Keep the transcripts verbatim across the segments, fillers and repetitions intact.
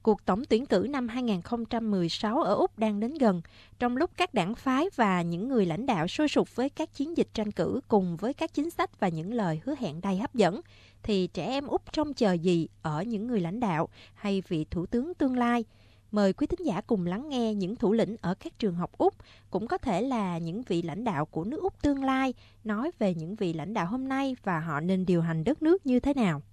Cuộc tổng tuyển cử năm hai không một sáu ở Úc đang đến gần, trong lúc các đảng phái và những người lãnh đạo sôi sục với các chiến dịch tranh cử cùng với các chính sách và những lời hứa hẹn đầy hấp dẫn, thì trẻ em Úc trông chờ gì ở những người lãnh đạo hay vị thủ tướng tương lai? Mời quý thính giả cùng lắng nghe những thủ lĩnh ở các trường học Úc, cũng có thể là những vị lãnh đạo của nước Úc tương lai, nói về những vị lãnh đạo hôm nay và họ nên điều hành đất nước như thế nào.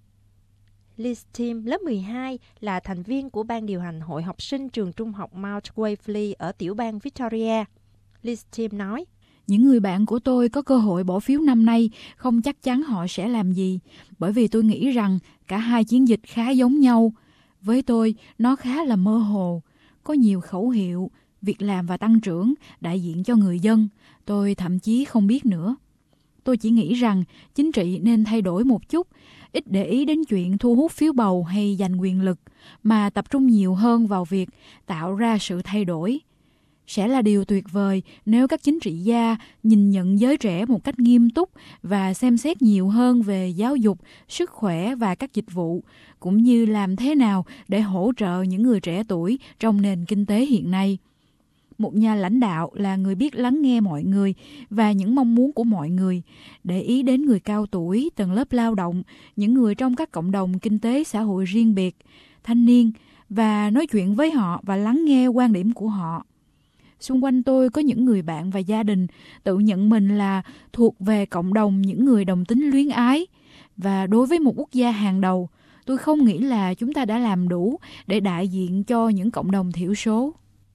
Liz Tim, lớp mười hai, là thành viên của ban điều hành hội học sinh trường trung học Mount Waverley ở tiểu bang Victoria. Liz Tim nói, những người bạn của tôi có cơ hội bỏ phiếu năm nay không chắc chắn họ sẽ làm gì, bởi vì tôi nghĩ rằng cả hai chiến dịch khá giống nhau. Với tôi, nó khá là mơ hồ, có nhiều khẩu hiệu, việc làm và tăng trưởng, đại diện cho người dân. Tôi thậm chí không biết nữa. Tôi chỉ nghĩ rằng chính trị nên thay đổi một chút, ít để ý đến chuyện thu hút phiếu bầu hay giành quyền lực, mà tập trung nhiều hơn vào việc tạo ra sự thay đổi. Sẽ là điều tuyệt vời nếu các chính trị gia nhìn nhận giới trẻ một cách nghiêm túc và xem xét nhiều hơn về giáo dục, sức khỏe và các dịch vụ, cũng như làm thế nào để hỗ trợ những người trẻ tuổi trong nền kinh tế hiện nay. Một nhà lãnh đạo là người biết lắng nghe mọi người và những mong muốn của mọi người, để ý đến người cao tuổi, tầng lớp lao động, những người trong các cộng đồng kinh tế xã hội riêng biệt, thanh niên, và nói chuyện với họ và lắng nghe quan điểm của họ. Xung quanh tôi có những người bạn và gia đình tự nhận mình là thuộc về cộng đồng những người đồng tính luyến ái. Và đối với một quốc gia hàng đầu, tôi không nghĩ là chúng ta đã làm đủ để đại diện cho những cộng đồng thiểu số.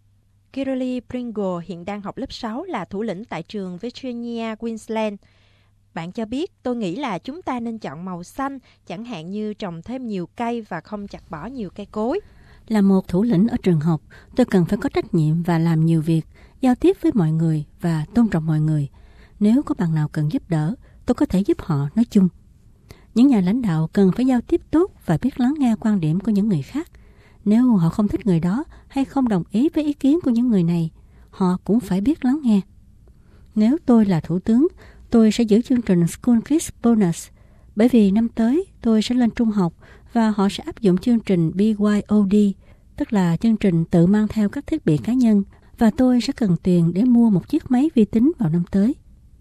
Kirali Pringle hiện đang học lớp sáu, là thủ lĩnh tại trường Virginia Queensland. Bạn cho biết, tôi nghĩ là chúng ta nên chọn màu xanh, chẳng hạn như trồng thêm nhiều cây và không chặt bỏ nhiều cây cối. Là một thủ lĩnh ở trường học, tôi cần phải có trách nhiệm và làm nhiều việc, giao tiếp với mọi người và tôn trọng mọi người. Nếu có bạn nào cần giúp đỡ, tôi có thể giúp họ nói chung. Những nhà lãnh đạo cần phải giao tiếp tốt và biết lắng nghe quan điểm của những người khác. Nếu họ không thích người đó hay không đồng ý với ý kiến của những người này, họ cũng phải biết lắng nghe. Nếu tôi là thủ tướng, tôi sẽ giữ chương trình School Kids Bonus, bởi vì năm tới tôi sẽ lên trung học và họ sẽ áp dụng chương trình B Y O D, tức là chương trình tự mang theo các thiết bị cá nhân, và tôi sẽ cần tiền để mua một chiếc máy vi tính vào năm tới.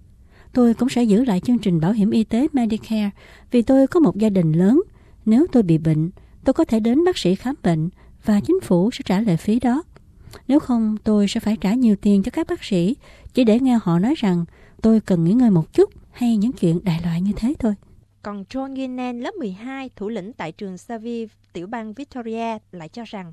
Tôi cũng sẽ giữ lại chương trình bảo hiểm y tế Medicare vì tôi có một gia đình lớn. Nếu tôi bị bệnh, tôi có thể đến bác sĩ khám bệnh và chính phủ sẽ trả lệ phí đó. Nếu không, tôi sẽ phải trả nhiều tiền cho các bác sĩ chỉ để nghe họ nói rằng tôi cần nghỉ ngơi một chút hay những chuyện đại loại như thế thôi. Còn John Ginnan, lớp mười hai, thủ lĩnh tại trường Xavier, tiểu bang Victoria, lại cho rằng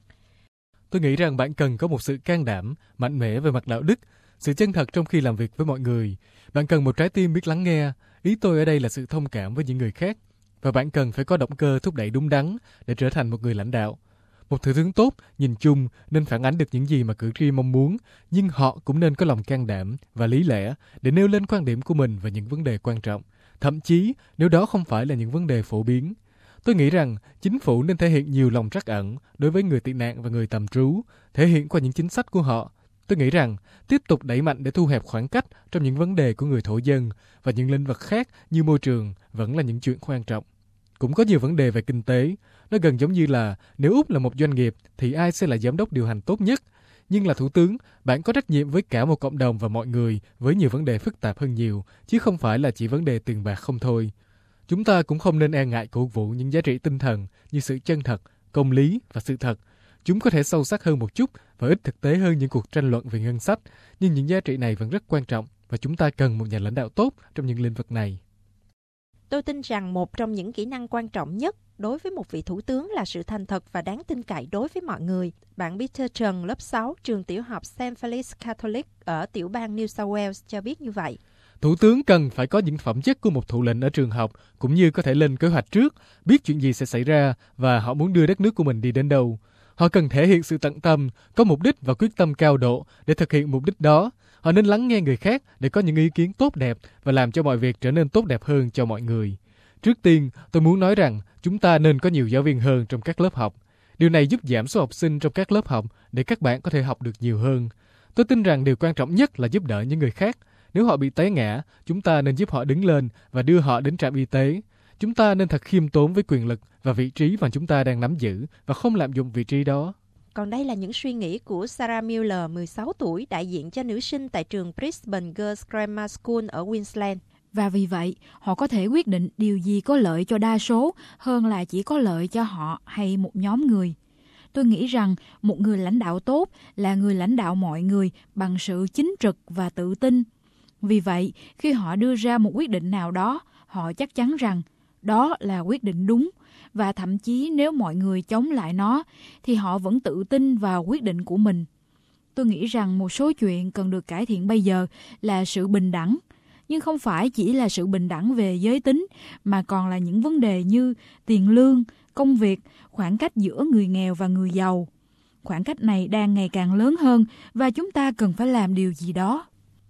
tôi nghĩ rằng bạn cần có một sự can đảm, mạnh mẽ về mặt đạo đức, sự chân thật trong khi làm việc với mọi người. Bạn cần một trái tim biết lắng nghe. Ý tôi ở đây là sự thông cảm với những người khác. Và bạn cần phải có động cơ thúc đẩy đúng đắn để trở thành một người lãnh đạo. Một thủ tướng tốt, nhìn chung, nên phản ánh được những gì mà cử tri mong muốn, nhưng họ cũng nên có lòng can đảm và lý lẽ để nêu lên quan điểm của mình về những vấn đề quan trọng, thậm chí nếu đó không phải là những vấn đề phổ biến. Tôi nghĩ rằng chính phủ nên thể hiện nhiều lòng trắc ẩn đối với người tị nạn và người tạm trú, thể hiện qua những chính sách của họ. Tôi nghĩ rằng tiếp tục đẩy mạnh để thu hẹp khoảng cách trong những vấn đề của người thổ dân và những lĩnh vực khác như môi trường vẫn là những chuyện quan trọng. Cũng có nhiều vấn đề về kinh tế. Nó gần giống như là nếu Úc là một doanh nghiệp thì ai sẽ là giám đốc điều hành tốt nhất. Nhưng là thủ tướng, bạn có trách nhiệm với cả một cộng đồng và mọi người với nhiều vấn đề phức tạp hơn nhiều, chứ không phải là chỉ vấn đề tiền bạc không thôi. Chúng ta cũng không nên e ngại cổ vũ những giá trị tinh thần như sự chân thật, công lý và sự thật. Chúng có thể sâu sắc hơn một chút và ít thực tế hơn những cuộc tranh luận về ngân sách, nhưng những giá trị này vẫn rất quan trọng và chúng ta cần một nhà lãnh đạo tốt trong những lĩnh vực này. Tôi tin rằng một trong những kỹ năng quan trọng nhất đối với một vị thủ tướng là sự thành thật và đáng tin cậy đối với mọi người. Bạn Peter Trần, lớp sáu, trường tiểu học Saint Felix Catholic ở tiểu bang New South Wales cho biết như vậy. Thủ tướng cần phải có những phẩm chất của một thủ lĩnh ở trường học, cũng như có thể lên kế hoạch trước, biết chuyện gì sẽ xảy ra và họ muốn đưa đất nước của mình đi đến đâu. Họ cần thể hiện sự tận tâm, có mục đích và quyết tâm cao độ để thực hiện mục đích đó. Họ nên lắng nghe người khác để có những ý kiến tốt đẹp và làm cho mọi việc trở nên tốt đẹp hơn cho mọi người. Trước tiên, tôi muốn nói rằng chúng ta nên có nhiều giáo viên hơn trong các lớp học. Điều này giúp giảm số học sinh trong các lớp học để các bạn có thể học được nhiều hơn. Tôi tin rằng điều quan trọng nhất là giúp đỡ những người khác. Nếu họ bị té ngã, chúng ta nên giúp họ đứng lên và đưa họ đến trạm y tế. Chúng ta nên thật khiêm tốn với quyền lực và vị trí mà chúng ta đang nắm giữ và không lạm dụng vị trí đó. Còn đây là những suy nghĩ của Sarah Miller, mười sáu tuổi, đại diện cho nữ sinh tại trường Brisbane Girls Grammar School ở Queensland. Và vì vậy, họ có thể quyết định điều gì có lợi cho đa số hơn là chỉ có lợi cho họ hay một nhóm người. Tôi nghĩ rằng một người lãnh đạo tốt là người lãnh đạo mọi người bằng sự chính trực và tự tin. Vì vậy, khi họ đưa ra một quyết định nào đó, họ chắc chắn rằng đó là quyết định đúng. Và thậm chí nếu mọi người chống lại nó, thì họ vẫn tự tin vào quyết định của mình. Tôi nghĩ rằng một số chuyện cần được cải thiện bây giờ là sự bình đẳng. Nhưng không phải chỉ là sự bình đẳng về giới tính, mà còn là những vấn đề như tiền lương, công việc, khoảng cách giữa người nghèo và người giàu. Khoảng cách này đang ngày càng lớn hơn và chúng ta cần phải làm điều gì đó.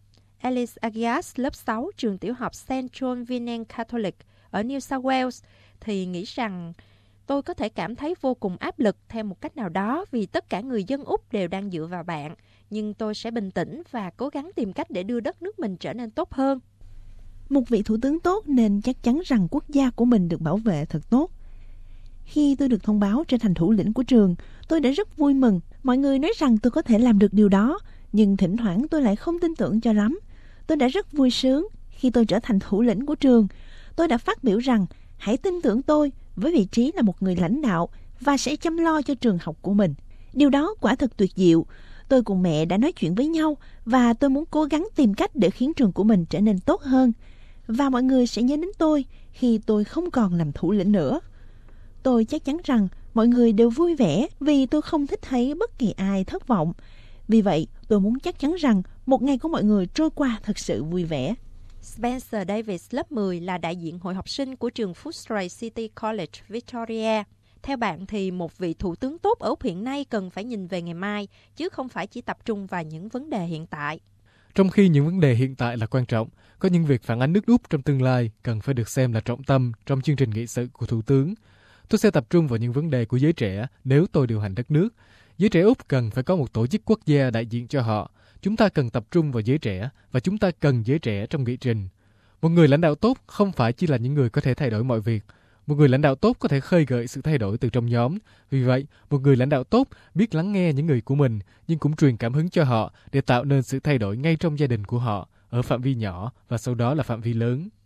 Alice Agias, lớp sáu, trường tiểu học Saint John Vianney Catholic ở New South Wales, thì nghĩ rằng tôi có thể cảm thấy vô cùng áp lực theo một cách nào đó vì tất cả người dân Úc đều đang dựa vào bạn. Nhưng tôi sẽ bình tĩnh và cố gắng tìm cách để đưa đất nước mình trở nên tốt hơn. Một vị thủ tướng tốt nên chắc chắn rằng quốc gia của mình được bảo vệ thật tốt. Khi tôi được thông báo trở thành thủ lĩnh của trường, tôi đã rất vui mừng. Mọi người nói rằng tôi có thể làm được điều đó, nhưng thỉnh thoảng tôi lại không tin tưởng cho lắm. Tôi đã rất vui sướng khi tôi trở thành thủ lĩnh của trường. Tôi đã phát biểu rằng hãy tin tưởng tôi với vị trí là một người lãnh đạo và sẽ chăm lo cho trường học của mình. Điều đó quả thật tuyệt diệu. Tôi cùng mẹ đã nói chuyện với nhau và tôi muốn cố gắng tìm cách để khiến trường của mình trở nên tốt hơn. Và mọi người sẽ nhớ đến tôi khi tôi không còn làm thủ lĩnh nữa. Tôi chắc chắn rằng mọi người đều vui vẻ vì tôi không thích thấy bất kỳ ai thất vọng. Vì vậy, tôi muốn chắc chắn rằng một ngày của mọi người trôi qua thật sự vui vẻ. Spencer Davis, lớp mười, là đại diện hội học sinh của trường Footscray City College, Victoria. Theo bạn thì một vị thủ tướng tốt ở Úc hiện nay cần phải nhìn về ngày mai, chứ không phải chỉ tập trung vào những vấn đề hiện tại. Trong khi những vấn đề hiện tại là quan trọng, có những việc phản ánh nước Úc trong tương lai cần phải được xem là trọng tâm trong chương trình nghị sự của Thủ tướng. Tôi sẽ tập trung vào những vấn đề của giới trẻ nếu tôi điều hành đất nước. Giới trẻ Úc cần phải có một tổ chức quốc gia đại diện cho họ. Chúng ta cần tập trung vào giới trẻ và chúng ta cần giới trẻ trong nghị trình. Một người lãnh đạo tốt không phải chỉ là những người có thể thay đổi mọi việc. Một người lãnh đạo tốt có thể khơi gợi sự thay đổi từ trong nhóm. Vì vậy, một người lãnh đạo tốt biết lắng nghe những người của mình, nhưng cũng truyền cảm hứng cho họ để tạo nên sự thay đổi ngay trong gia đình của họ, ở phạm vi nhỏ và sau đó là phạm vi lớn.